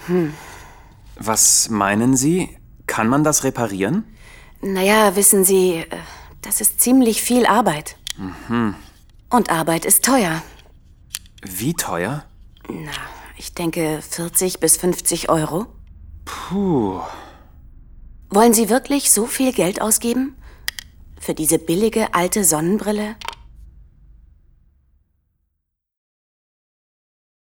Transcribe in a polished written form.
Was meinen Sie? Kann man das reparieren? Naja, wissen Sie, das ist ziemlich viel Arbeit. Und Arbeit ist teuer. Wie teuer? Na, ich denke 40 bis 50 Euro. Puh. Wollen Sie wirklich so viel Geld ausgeben? Für diese billige alte Sonnenbrille?